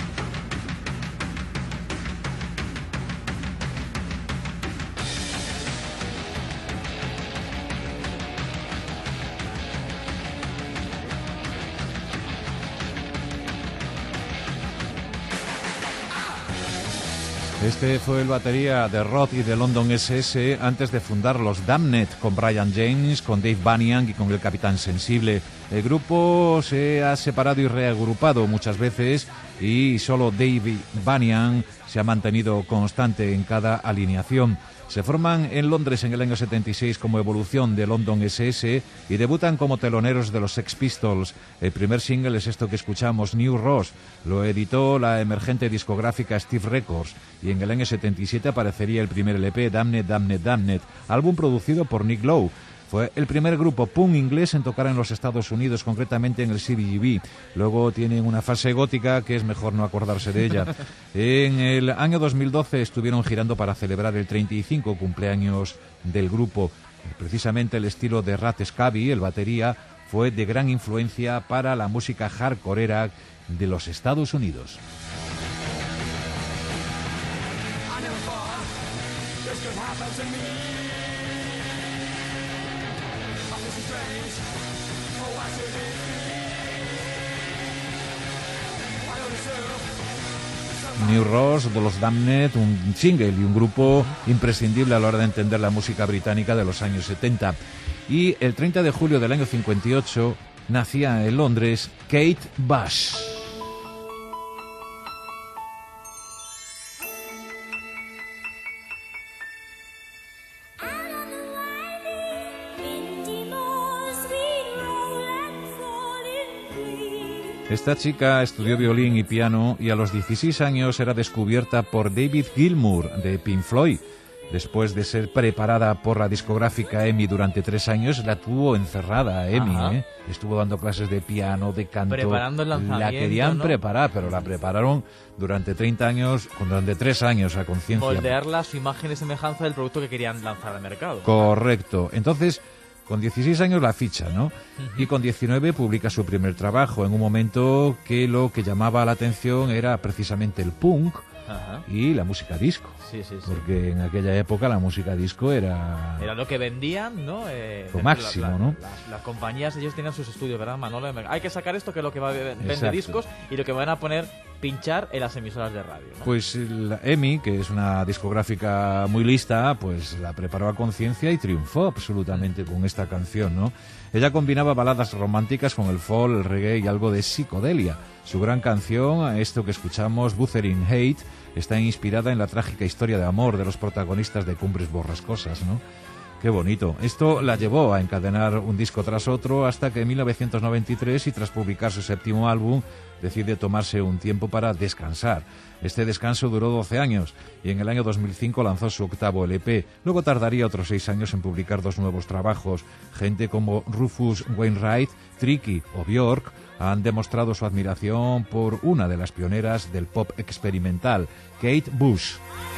Este fue el batería de Rod y de London S S antes de fundar los Damned con Brian James, con Dave Banyan y con el Capitán Sensible. El grupo se ha separado y reagrupado muchas veces y solo David Banyan se ha mantenido constante en cada alineación. Se forman en Londres en el año setenta y seis como evolución de London S S y debutan como teloneros de los Sex Pistols. El primer single es esto que escuchamos, New Ross. Lo editó la emergente discográfica Steve Records y en el año setenta y siete aparecería el primer L P, Damned, Damned, Damned, álbum producido por Nick Lowe. Fue el primer grupo punk inglés en tocar en los Estados Unidos, concretamente en el C B G B. Luego tienen una fase gótica que es mejor no acordarse de ella. En el año dos mil doce estuvieron girando para celebrar el treinta y cinco cumpleaños del grupo. Precisamente el estilo de Rat Scabby, el batería, fue de gran influencia para la música hardcoreera de los Estados Unidos. New Ross de los Damned, un single y un grupo imprescindible a la hora de entender la música británica de los años setenta. Y el treinta de julio del año cincuenta y ocho nacía en Londres Kate Bush. Esta chica estudió violín y piano y a los dieciséis años era descubierta por David Gilmour de Pink Floyd. Después de ser preparada por la discográfica EMI durante tres años, la tuvo encerrada EMI, ¿eh? Estuvo dando clases de piano, de canto. Preparando el lanzamiento, la querían ¿no? preparar, pero la prepararon durante treinta años, durante tres años a conciencia. Moldearla a su imagen y semejanza del producto que querían lanzar al mercado. Correcto. Entonces, con dieciséis años la ficha, ¿no? Uh-huh. Y con diecinueve publica su primer trabajo, en un momento que lo que llamaba la atención era precisamente el punk. Ajá. Y la música disco. Sí, sí, sí. Porque en aquella época la música disco era... Era lo que vendían, ¿no? Eh, lo máximo, la, la, ¿no? Las, las compañías, ellos tenían sus estudios, ¿verdad, Manolo? Hay que sacar esto que es lo que va a vender Exacto. discos y lo que van a poner, pinchar en las emisoras de radio, ¿no? Pues la EMI, que es una discográfica muy lista, pues la preparó a conciencia y triunfó absolutamente con esta canción, ¿no? Ella combinaba baladas románticas con el folk, el reggae y algo de psicodelia. Su gran canción, esto que escuchamos, Wuthering Hate, está inspirada en la trágica historia de amor de los protagonistas de Cumbres Borrascosas, ¿no? Qué bonito. Esto la llevó a encadenar un disco tras otro hasta que en mil novecientos noventa y tres, y tras publicar su séptimo álbum, decide tomarse un tiempo para descansar. Este descanso duró doce años y en el año dos mil cinco lanzó su octavo L P. Luego tardaría otros seis años en publicar dos nuevos trabajos. Gente como Rufus Wainwright, Tricky o Björk han demostrado su admiración por una de las pioneras del pop experimental, Kate Bush.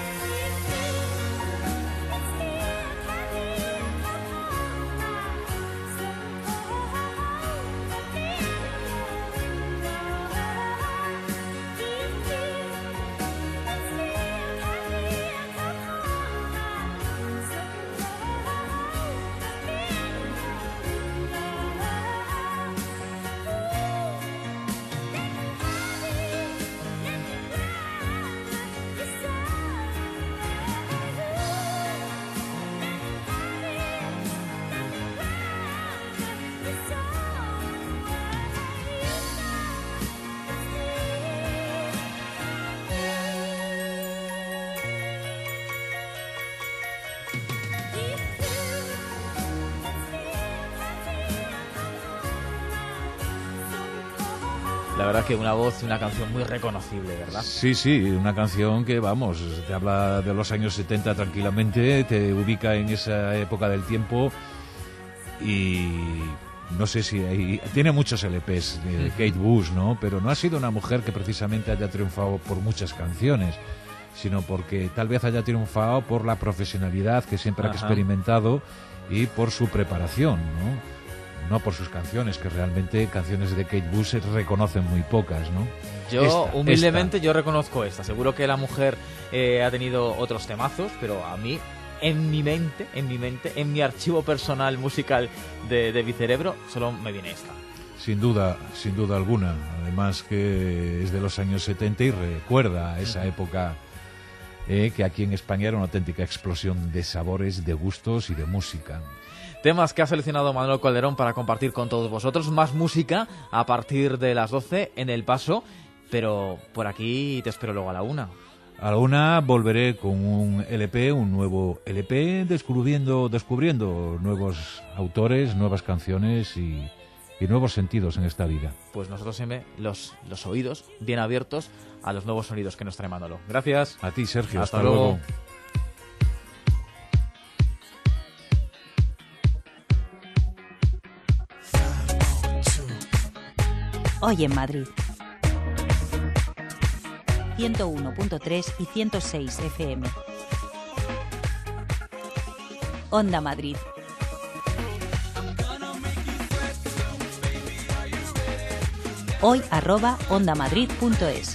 La verdad que una voz y una canción muy reconocible, ¿verdad? Sí, sí, una canción que, vamos, te habla de los años setenta tranquilamente, te ubica en esa época del tiempo y no sé si hay... Tiene muchos L Pes de Kate Bush, ¿no? Pero no ha sido una mujer que precisamente haya triunfado por muchas canciones, sino porque tal vez haya triunfado por la profesionalidad que siempre Ajá. ha experimentado y por su preparación, ¿no? No por sus canciones, que realmente canciones de Kate Bush se reconocen muy pocas, ¿no? Yo, esta, humildemente, esta. yo reconozco esta. Seguro que la mujer eh, ha tenido otros temazos, pero a mí, en mi mente, en mi mente, en mi archivo personal musical de, de mi cerebro, solo me viene esta. Sin duda, sin duda alguna. Además que es de los años setenta y recuerda esa época eh, que aquí en España era una auténtica explosión de sabores, de gustos y de música. Temas que ha seleccionado Manuel Calderón para compartir con todos vosotros. Más música a partir de las doce en El Paso, pero por aquí te espero luego a la una. A la una volveré con un L P, un nuevo L P, descubriendo, descubriendo nuevos autores, nuevas canciones y, y nuevos sentidos en esta vida. Pues nosotros siempre los, los oídos bien abiertos a los nuevos sonidos que nos trae Manolo. Gracias. A ti, Sergio. Hasta, hasta luego. luego. Hoy en Madrid. ciento uno punto tres y ciento seis F M. Onda Madrid. Hoy arroba ondamadrid punto es.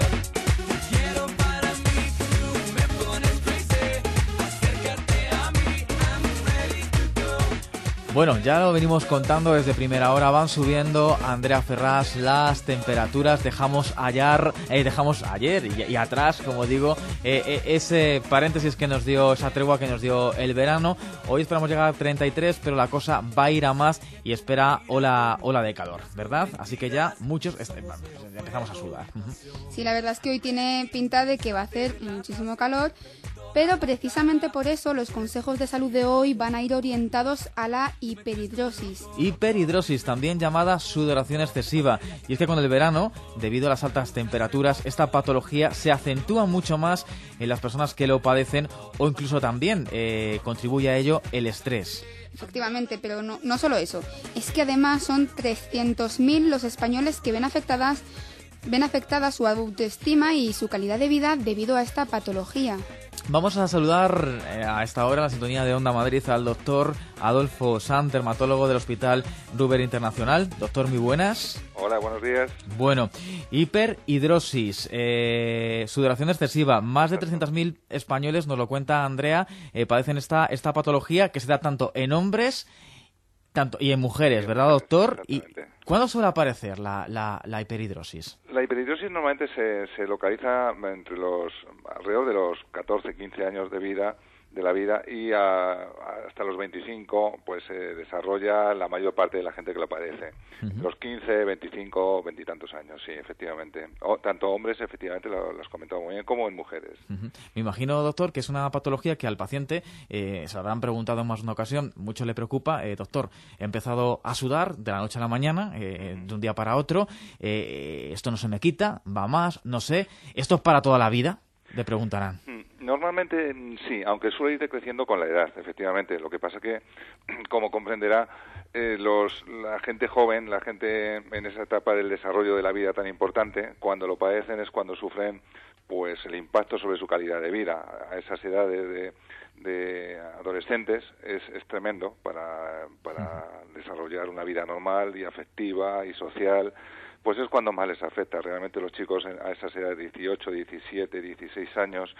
Bueno, ya lo venimos contando desde primera hora, van subiendo, Andrea Ferraz, las temperaturas, dejamos ayer, eh, dejamos ayer y, y atrás, como digo, eh, eh, ese paréntesis que nos dio, esa tregua que nos dio el verano. Hoy esperamos llegar a treinta y tres, pero la cosa va a ir a más y espera ola, ola de calor, ¿verdad? Así que ya muchos este, empezamos a sudar. Sí, la verdad es que hoy tiene pinta de que va a hacer muchísimo calor. Pero precisamente por eso los consejos de salud de hoy van a ir orientados a la hiperhidrosis. Hiperhidrosis, también llamada sudoración excesiva. Y es que con el verano, debido a las altas temperaturas, esta patología se acentúa mucho más en las personas que lo padecen o incluso también eh, contribuye a ello el estrés. Efectivamente, pero no, no solo eso. Es que además son trescientos mil los españoles que ven afectadas, ven afectada su autoestima y su calidad de vida debido a esta patología. Vamos a saludar eh, a esta hora en la sintonía de Onda Madrid al doctor Adolfo Sanz, dermatólogo del Hospital Ruber Internacional. Doctor, muy buenas. Hola, buenos días. Bueno, hiperhidrosis, eh, sudoración excesiva. Más de trescientos mil españoles, nos lo cuenta Andrea, eh, padecen esta, esta patología que se da tanto en hombres tanto y en mujeres, ¿verdad, doctor? ¿Y cuándo suele aparecer la, la, la hiperhidrosis? La hiperhidrosis normalmente se, se localiza entre los alrededor de los catorce, quince años de vida de la vida y a, hasta los veinticinco pues se desarrolla la mayor parte de la gente que lo padece. Uh-huh. Los quince, veinticinco, veinte y tantos años, sí, efectivamente. O, tanto hombres, efectivamente, lo, lo has comentado muy bien, como en mujeres. Uh-huh. Me imagino, doctor, que es una patología que al paciente, eh, se lo habrán preguntado en más de una ocasión, mucho le preocupa. Eh, doctor, he empezado a sudar de la noche a la mañana, eh, uh-huh. de un día para otro, eh, esto no se me quita, va más, no sé, ¿esto es para toda la vida? Le preguntarán. Normalmente sí, aunque suele ir decreciendo con la edad, efectivamente. Lo que pasa que, como comprenderá, eh, los, la gente joven, la gente en esa etapa del desarrollo de la vida tan importante, cuando lo padecen es cuando sufren pues el impacto sobre su calidad de vida. A esas edades de, de adolescentes es, es tremendo para, para desarrollar una vida normal y afectiva y social. Pues es cuando más les afecta. Realmente los chicos a esas edades de dieciocho, diecisiete, dieciséis años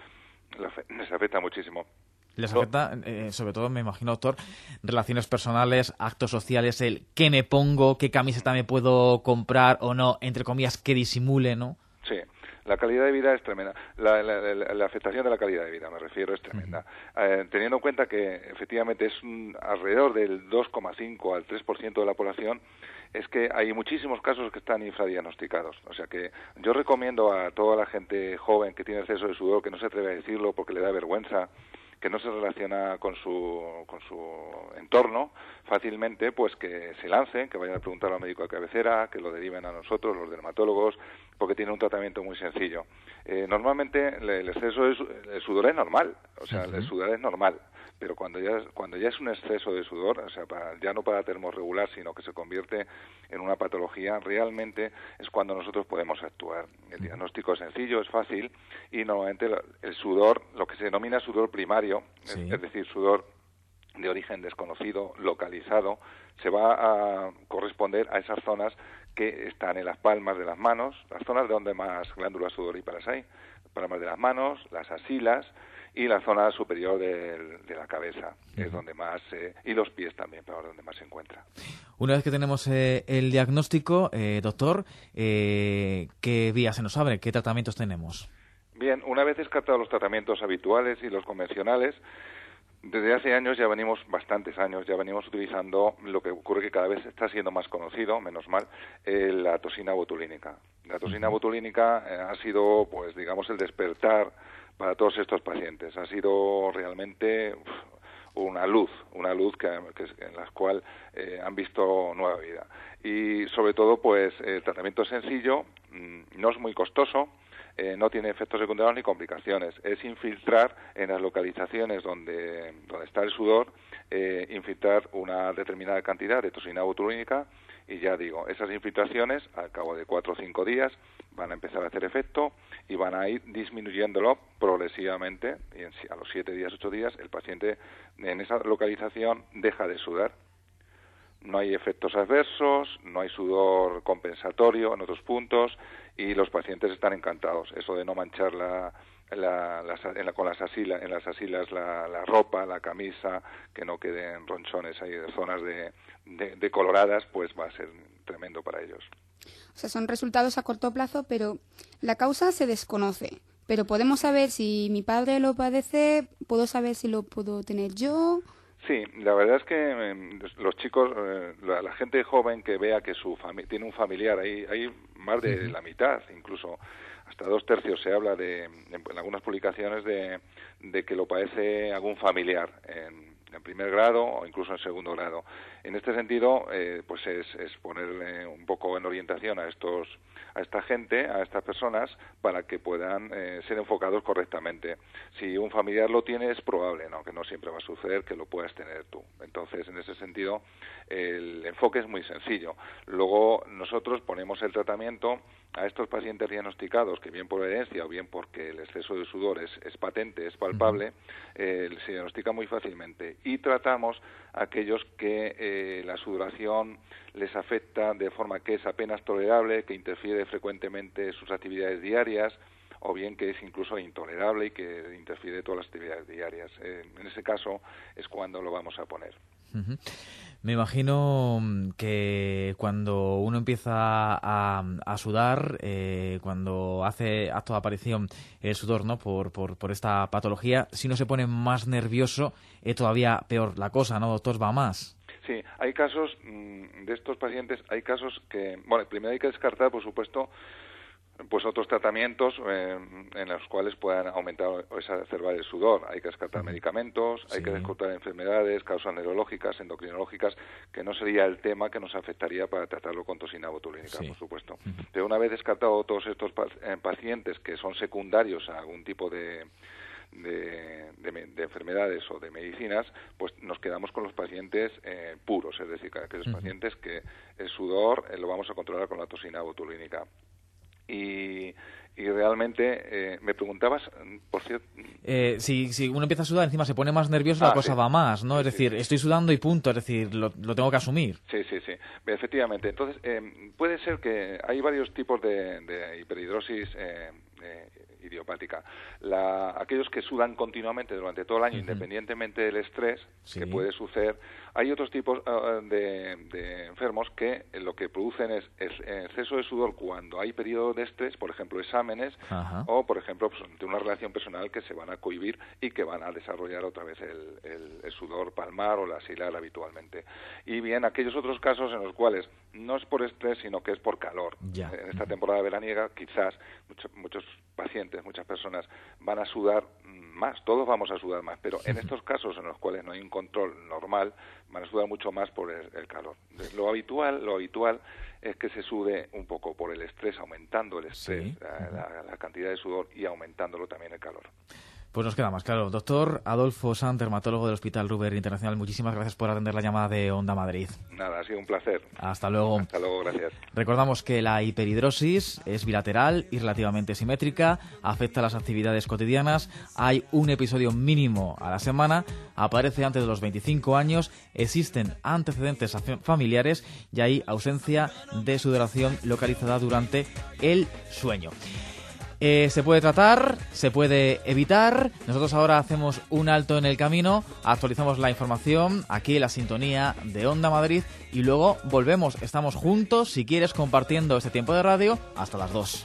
les afecta muchísimo. Les afecta, eh, sobre todo, me imagino, doctor, relaciones personales, actos sociales, el qué me pongo, qué camiseta me puedo comprar o no, entre comillas, que disimule, ¿no? Sí. La calidad de vida es tremenda. La, la, la, la afectación de la calidad de vida, me refiero, es tremenda. Uh-huh. Eh, teniendo en cuenta que efectivamente es un, alrededor del dos coma cinco al tres por ciento de la población, es que hay muchísimos casos que están infradiagnosticados. O sea que yo recomiendo a toda la gente joven que tiene exceso de sudor, que no se atreve a decirlo porque le da vergüenza, que no se relaciona con su con su entorno fácilmente, pues que se lancen, que vayan a preguntar al médico de cabecera, que lo deriven a nosotros, los dermatólogos, porque tiene un tratamiento muy sencillo. Eh, normalmente el exceso de el sudor es normal, o sea, uh-huh. el sudor es normal, pero cuando ya cuando ya es un exceso de sudor, o sea, para, ya no para termorregular, sino que se convierte en una patología, realmente es cuando nosotros podemos actuar. El diagnóstico es sencillo, es fácil, y normalmente el sudor, lo que se denomina sudor primario, sí. es, es decir, sudor de origen desconocido, localizado, se va a corresponder a esas zonas que están en las palmas de las manos, las zonas de donde más glándulas sudoríparas hay, palmas de las manos, las axilas y la zona superior de, de la cabeza, uh-huh. es donde más, eh, y los pies también, pero donde más se encuentra. Una vez que tenemos eh, el diagnóstico, eh, doctor, eh, ¿qué vías se nos abren? ¿Qué tratamientos tenemos? Bien, una vez descartados los tratamientos habituales y los convencionales, Desde hace años, ya venimos, bastantes años, ya venimos utilizando lo que ocurre que cada vez está siendo más conocido, menos mal, eh, la toxina botulínica. La toxina botulínica eh, ha sido, pues digamos, el despertar para todos estos pacientes. Ha sido realmente uf, una luz, una luz que, que en la cual eh, han visto nueva vida. Y sobre todo, pues el tratamiento es sencillo, mmm, no es muy costoso. Eh, no tiene efectos secundarios ni complicaciones. Es infiltrar en las localizaciones donde, donde está el sudor, eh, infiltrar una determinada cantidad de toxina botulínica y ya digo, esas infiltraciones al cabo de cuatro o cinco días van a empezar a hacer efecto y van a ir disminuyéndolo progresivamente y en, a los siete días, ocho días el paciente en esa localización deja de sudar. No hay efectos adversos, no hay sudor compensatorio en otros puntos y los pacientes están encantados. Eso de no manchar la, la, la, en la, con las asilas, en las asilas la, la ropa, la camisa, que no queden ronchones ahí de zonas de, de, de coloradas, pues va a ser tremendo para ellos. O sea, son resultados a corto plazo, pero la causa se desconoce. Pero podemos saber si mi padre lo padece, puedo saber si lo puedo tener yo. Sí, la verdad es que eh, los chicos, eh, la, la gente joven que vea que su fami- tiene un familiar, hay, hay más de uh-huh. la mitad, incluso hasta dos tercios se habla de, en, en algunas publicaciones de, de que lo padece algún familiar en, en primer grado o incluso en segundo grado. En este sentido, eh, pues es, es ponerle un poco en orientación a estos, a esta gente, a estas personas, para que puedan eh, ser enfocados correctamente. Si un familiar lo tiene, es probable, ¿no? Que no siempre va a suceder que lo puedas tener tú. Entonces, en ese sentido, el enfoque es muy sencillo. Luego, nosotros ponemos el tratamiento a estos pacientes diagnosticados, que bien por herencia o bien porque el exceso de sudor es, es patente, es palpable, eh, se diagnostica muy fácilmente. Y tratamos a aquellos que eh, la sudoración les afecta de forma que es apenas tolerable, que interfiere frecuentemente en sus actividades diarias, o bien que es incluso intolerable y que interfiere en todas las actividades diarias. Eh, en ese caso es cuando lo vamos a poner. Uh-huh. Me imagino que cuando uno empieza a, a sudar, eh, cuando hace acto de aparición el sudor, ¿no? Por, por, por esta patología, si uno se pone más nervioso, es todavía peor la cosa, ¿no, doctor? Va más. Sí, hay casos mmm, de estos pacientes, hay casos que, bueno, primero hay que descartar, por supuesto, pues otros tratamientos eh, en los cuales puedan aumentar o exacerbar el sudor. Hay que descartar medicamentos, sí. hay que descartar enfermedades, causas neurológicas, endocrinológicas, que no sería el tema que nos afectaría para tratarlo con toxina botulínica, sí. por supuesto. Uh-huh. Pero una vez descartado todos estos pa- eh, pacientes que son secundarios a algún tipo de De, de, de enfermedades o de medicinas, pues nos quedamos con los pacientes eh, puros, es decir, aquellos uh-huh. pacientes que el sudor eh, lo vamos a controlar con la toxina botulínica. Y, y realmente, eh, me preguntabas, por cierto... Eh, si, si uno empieza a sudar, encima se pone más nervioso, ah, la cosa sí. va más, ¿no? Es sí, decir, sí. estoy sudando y punto, es decir, lo, lo tengo que asumir. Sí, sí, sí, efectivamente. Entonces, eh, puede ser que hay varios tipos de, de hiperhidrosis eh, eh, idiopática. La, aquellos que sudan continuamente durante todo el año, uh-huh. independientemente del estrés sí. que puede suceder. Hay otros tipos uh, de, de enfermos que lo que producen es, es exceso de sudor cuando hay periodos de estrés, por ejemplo, exámenes, uh-huh. o, por ejemplo, pues, de una relación personal que se van a cohibir y que van a desarrollar otra vez el, el, el sudor palmar o la axilar habitualmente. Y bien, aquellos otros casos en los cuales no es por estrés, sino que es por calor. Yeah. En esta temporada veraniega, quizás muchos, muchos pacientes, muchas personas van a sudar más, todos vamos a sudar más, pero en estos casos en los cuales no hay un control normal, van a sudar mucho más por el, el calor. Lo habitual, lo habitual es que se sude un poco por el estrés, aumentando el estrés, sí. la, la, la cantidad de sudor y aumentándolo también el calor. Pues nos queda más claro. Doctor Adolfo Sanz, dermatólogo del Hospital Ruber Internacional, muchísimas gracias por atender la llamada de Onda Madrid. Nada, ha sido un placer. Hasta luego. Hasta luego, gracias. Recordamos que la hiperhidrosis es bilateral y relativamente simétrica, afecta a las actividades cotidianas, hay un episodio mínimo a la semana, aparece antes de los veinticinco años, existen antecedentes familiares y hay ausencia de sudoración localizada durante el sueño. Eh, se puede tratar, se puede evitar. Nosotros ahora hacemos un alto en el camino, actualizamos la información aquí en la sintonía de Onda Madrid y luego volvemos. Estamos juntos, si quieres, compartiendo este tiempo de radio hasta las dos.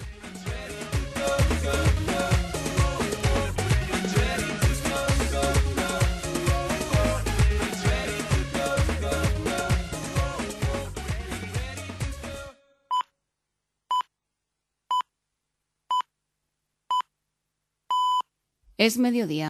Es mediodía.